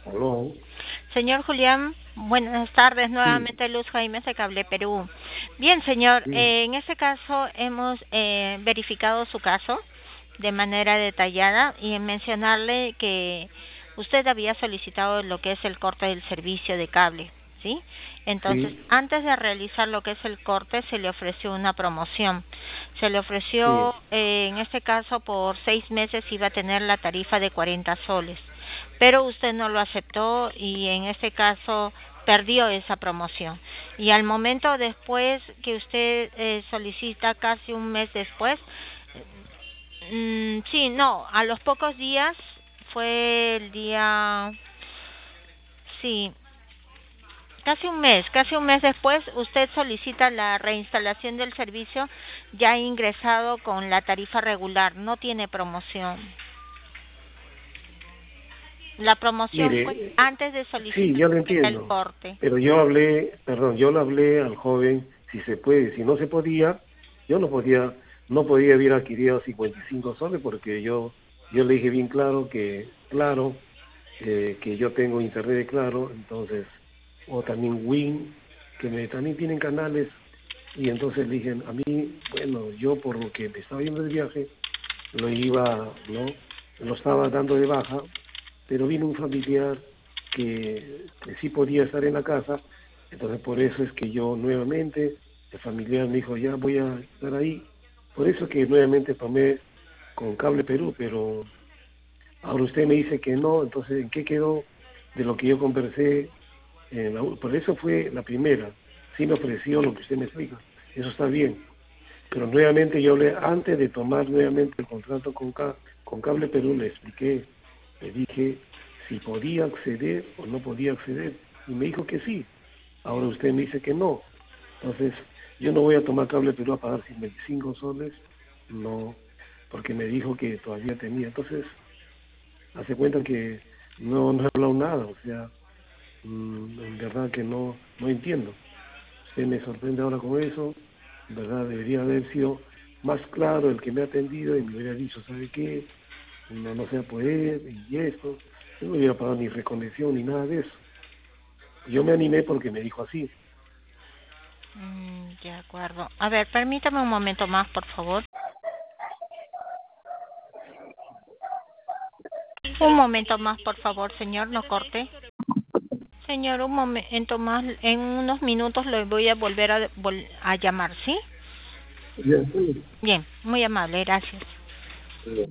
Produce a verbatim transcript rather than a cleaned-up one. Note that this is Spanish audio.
Aló, Señor Julián, buenas tardes. sí, Nuevamente Luz Jaime de Cable Perú. Bien, señor, sí, eh, en este caso hemos eh, verificado su caso de manera detallada y en mencionarle que usted había solicitado lo que es el corte del servicio de cable, ¿sí? Entonces, sí, antes de realizar lo que es el corte, se le ofreció una promoción. Se le ofreció, sí, eh, en este caso, por seis meses iba a tener la tarifa de cuarenta soles, pero usted no lo aceptó y en este caso perdió esa promoción. Y al momento después que usted eh, solicita casi un mes después, mm, sí, no, a los pocos días fue el día, sí, casi un mes, casi un mes después usted solicita la reinstalación del servicio ya ingresado con la tarifa regular, no tiene promoción. La promoción fue mire, eh, antes de sí, solicitar yo lo el entiendo, corte. pero yo hablé, perdón, yo le hablé al joven si se puede, si no se podía, yo no podía, no podía haber adquirido cincuenta y cinco soles porque yo, yo le dije bien claro que, claro, eh, que yo tengo internet de Claro, entonces, o también Win, que me, también tienen canales, y entonces le dije, a mí, bueno, yo por lo que me estaba yendo de viaje, lo iba, ¿no? Lo estaba dando de baja, pero vino un familiar que, que sí podía estar en la casa, entonces por eso es que yo nuevamente, el familiar me dijo, ya voy a estar ahí, por eso que nuevamente tomé con Cable Perú, pero ahora usted me dice que no, entonces ¿en qué quedó de lo que yo conversé? En la u- por eso fue la primera, sí me ofreció lo que usted me explica, eso está bien, pero nuevamente yo hablé, antes de tomar nuevamente el contrato con, Ca- con Cable Perú, le expliqué, le dije si podía acceder o no podía acceder, y me dijo que sí. Ahora usted me dice que no. Entonces, yo no voy a tomar Cable Perú a pagar cincuenta y cinco soles, no, porque me dijo que todavía tenía. Entonces, hace cuenta que no, no he hablado nada, o sea, mm, en verdad que no, no entiendo. Usted me sorprende ahora con eso, en verdad debería haber sido más claro el que me ha atendido y me hubiera dicho, ¿sabe qué? No, no se va a poder y esto. Yo no hubiera pagado ni reconexión ni nada de eso. Yo me animé porque me dijo así. Mm, de acuerdo. A ver, permítame un momento más, por favor. Un momento más, por favor, señor, no corte. Señor, un momento más. En unos minutos le voy a volver a, vol- a llamar, ¿sí? Ya, sí. Bien, muy amable, gracias.